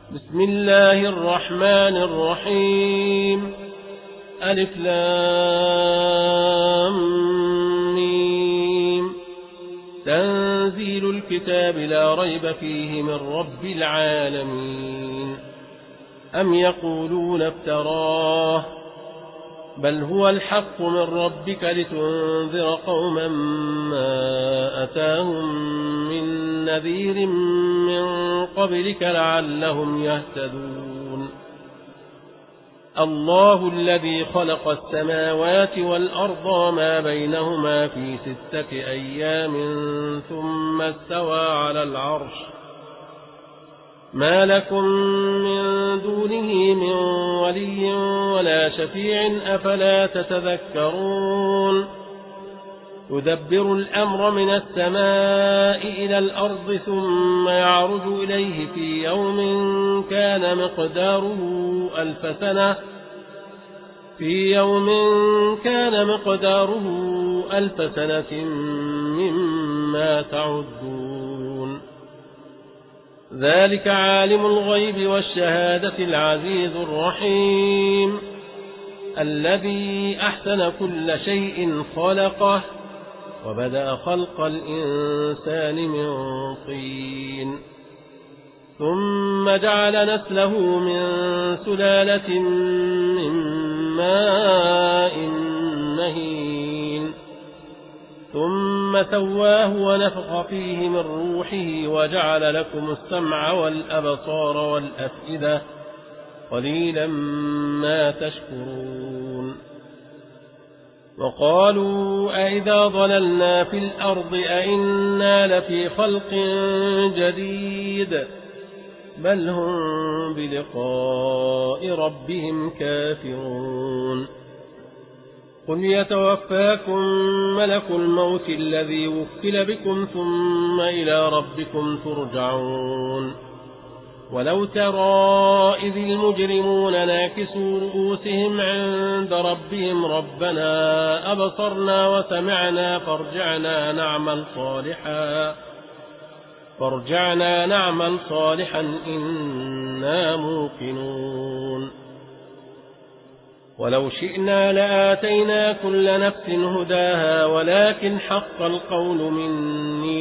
بسم الله الرحمن الرحيم. ألف لام ميم. تنزيل الكتاب لا ريب فيه من رب العالمين. أم يقولون افتراه بل هو الحق من ربك لتنذر قوما ما أتاهم من نذير من قبلك لعلهم يهتدون. الله الذي خلق السماوات والأرض ما بينهما في 6 أيام ثم استوى على العرش ما لكم من دونه من ولي ولا شفيع أفلا تتذكرون. يدبر الأمر من السماء إلى الأرض ثم يعرج إليه في يوم كان مقداره ألف سنة مما تعدون. ذلك عالم الغيب والشهادة العزيز الرحيم الذي أحسن كل شيء خلقه وبدأ خلق الإنسان من طين ثم جعل نسله من سلالة من ماء مهين ثم سواه ونفخ فيه من روحه وجعل لكم السمع والأبصار والأفئدة قليلا ما تشكرون. وقالوا أئذا ضللنا في الأرض أئنا لفي خلق جديد بل هم بلقاء ربهم كافرون. قل يتوفاكم ملك الموت الذي وكل بكم ثم إلى ربكم ترجعون. ولو ترى إذ المجرمون ناكسوا رؤوسهم عند ربهم ربنا أبصرنا وسمعنا فارجعنا نعمل صالحا إنا موقنون. ولو شئنا لآتينا كل نفس هداها ولكن حق القول مني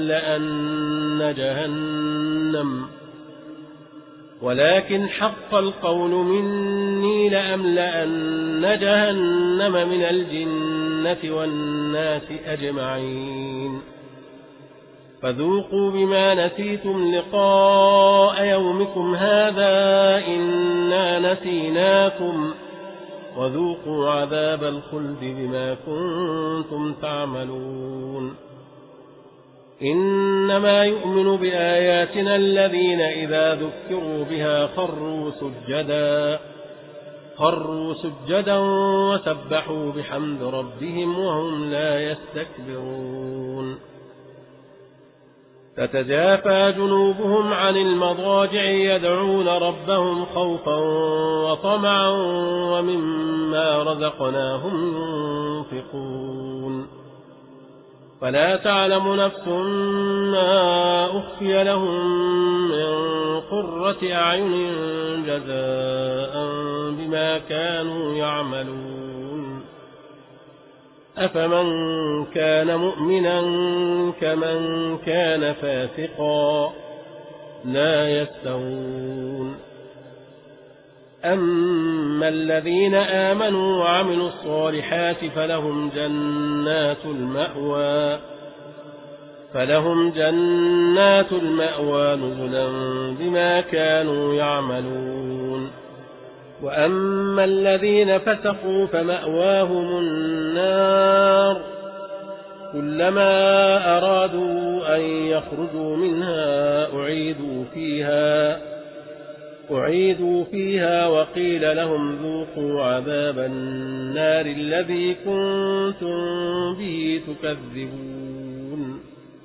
لأملأن جهنم من الجنة والناس أجمعين. فذوقوا بما نسيتم لقاء يومكم هذا إنا نسيناكم وذوقوا عذاب الخلد بما كنتم تعملون. إنما يؤمن بآياتنا الذين إذا ذكروا بها خروا سجدا وسبحوا بحمد ربهم وهم لا يستكبرون. تتجافى جنوبهم عن المضاجع يدعون ربهم خوفا وطمعا ومما رزقناهم ينفقون. فلا تعلم نفس ما أخفي لهم من قرة أعين جزاء بما كانوا يعملون. أفمن كان مؤمنا كمن كان فاسقا لا يستوون. أما الذين آمنوا وعملوا الصالحات فلهم جنات المأوى نزلا بما كانوا يعملون. وأما الذين فسقوا فمأواهم النار كلما أرادوا أن يخرجوا منها أعيدوا فيها وقيل لهم ذوقوا عذاب النار الذي كنتم به تكذبون.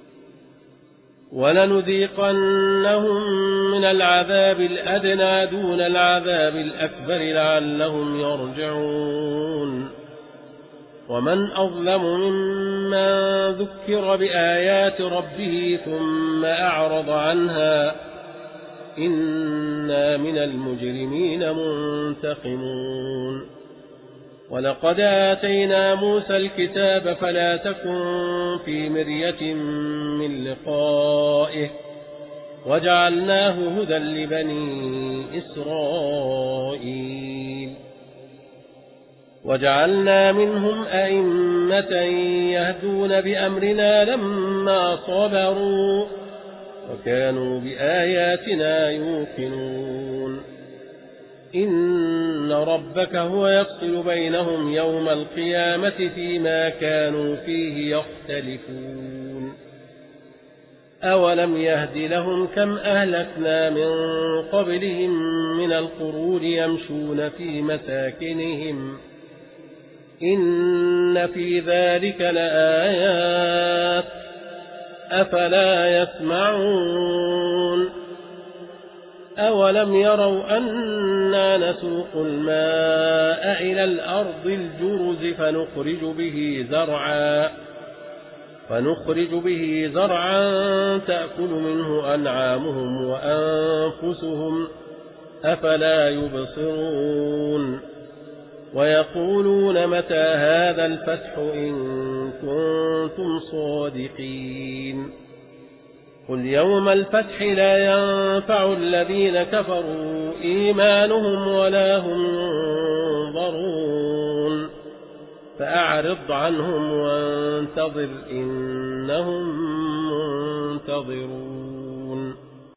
ولنذيقنهم من العذاب الأدنى دون العذاب الأكبر لعلهم يرجعون. ومن أظلم ممن ذكر بآيات ربه ثم أعرض عنها إنا من المجرمين منتقمون ولقد آتينا موسى الكتاب فلا تكن في مرية من لقائه وجعلناه هدى لبني إسرائيل وجعلنا منهم أئمة يهدون بأمرنا لما صبروا وكانوا بآياتنا يوقنون إن ربك هو يفصل بينهم يوم القيامة فيما كانوا فيه يختلفون أولم يهد لهم كم أهلكنا من قبلهم من القرون يمشون في مساكنهم إن في ذلك لآيات أفلا يسمعون أولم يروا أنا نسوق الماء إلى الأرض الجرز فنخرج به زرعا تأكل منه أنعامهم وأنفسهم أفلا يبصرون ويقولون متى هذا الفتح إن كنتم صادقين قل يوم الفتح لا ينفع الذين كفروا إيمانهم ولا هم ينظرون فأعرض عنهم وانتظر إنهم منتظرون